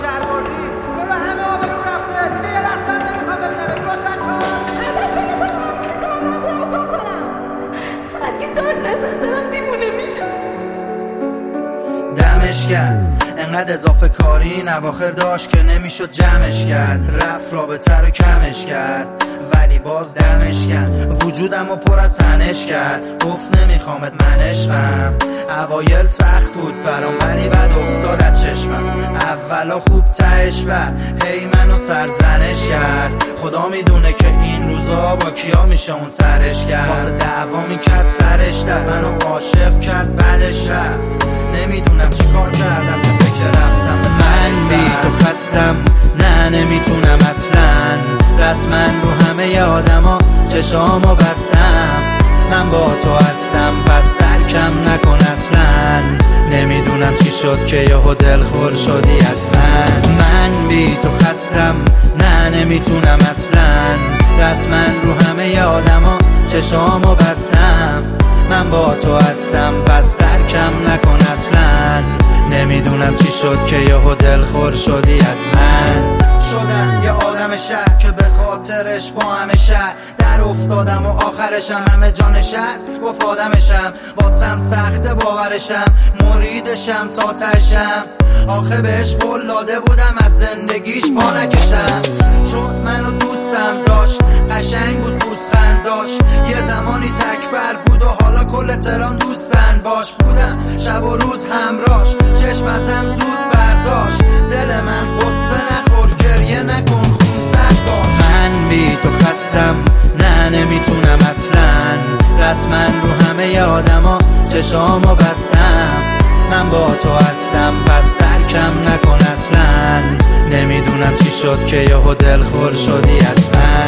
شهر بردی جلو همه آبرو رفته دیگه یه دستم نمیخوام ببینمت روشن فقط که داد نزن دارم دیوونه میشم. دمش کرد انقدر اضافه کاری این اواخر داشت که نمیشد جمعش کرد، رفت رابطه رو کمش کرد ولی باز دمش کرد، وجودم رو پر از تنش کرد، گفت نمیخوامت من عشقم. اوایل سخت بود برام ولی بعد افتاد از چشمم، اولا خوب تهش بعد هی منو سرزنش کرد. خدا میدونه که این روزا با کیا میشه اون سرش کرد، واسه دعوا میکرد سرش در منو عاشق کرد بعدش رفت. نمیدونم چی کار کردم که فکر رفتم من بی تو خستم، نه نمیتونم اصلا رسما رو همه آدما چشامو بستم. من با تو هستم پس ترکم نکن اصلا، نمیدونم چی شد که یهو دلخور شدی از من بی تو خستم، نه نمیتونم اصلا رسما رو همه آدما چشامو بستم. من با تو هستم پس ترکم نکن اصلا، نمیدونم چی شد که یهو دلخور شدی از من. شدم یه آدم شهر که به خاطرش با همه شهر در افتادم و آخرشم همه جا نشست گفت آدمشم، واسم سخته باورشم، مریدشم تا تشم. آخه بهش قول داده بودم از زندگیش پا نکشم، چون منو دوستم داشت، قشنگ بود پوزخند داشت، یه زمانی تکبر بود و حالا کل تهران دوستن باش بودم، شب و روز همراش، چشم ازم زود برداشت. دل من قصه نخور گریه نکن خون سرد باش. من بی تو خستم، نه نمیتونم اصلا رسما رو همه آدما چشامو بستم. من با تو هستم پس ترکم نکن اصلا، نمیدونم چی شد که یهو دلخور شدی از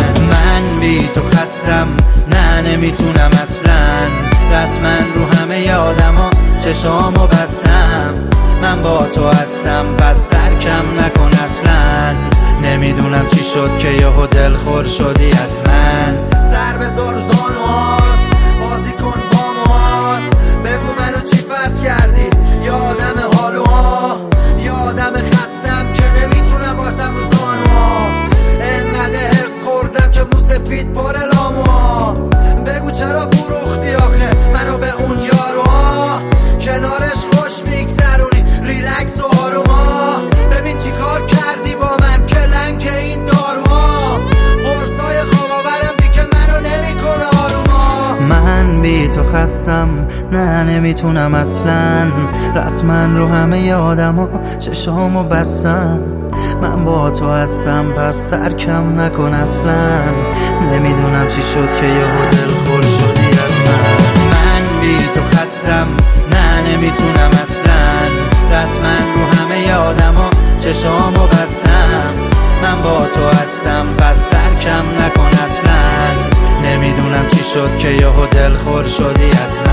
من بی تو خستم، نه نمیتونم اصلا رسما رو همه آدما چشامو بستم. من با تو هستم پس ترکم نکن اصلا، نمیدونم چی شد که یهو دلخور شدی از من. سر بذار زانوهاست بازی کن با موهاست، بگو منو چی پس کردی، یا آدم حالوها یا آدم خستم که نمیتونم باسم رو زانوها. انقدر هرس خوردم که موسفید پر لاموها، بگو چرا فروختی آخه منو به اون یاروها، کنارش خوش میگذرونی ریلکس و آروما. ببین چی کار کردی با من که لنگ این داروها، قرصای خواب آورم دیگه منو نمیکنه آروما. من بی تو خستم، نه نمیتونم اصلا رسما رو همه آدما چشامو بستم. من با تو هستم پس ترکم نکن اصلا، نمیدونم چی شد که یهو دلخور شدی از من بی تو خستم، نه نمیتونم اصلا رسما رو همه آدما چشامو بستم. من با تو هستم پس ترکم نکن اصلا، نمیدونم چی شد که یهو دلخور شدی از من.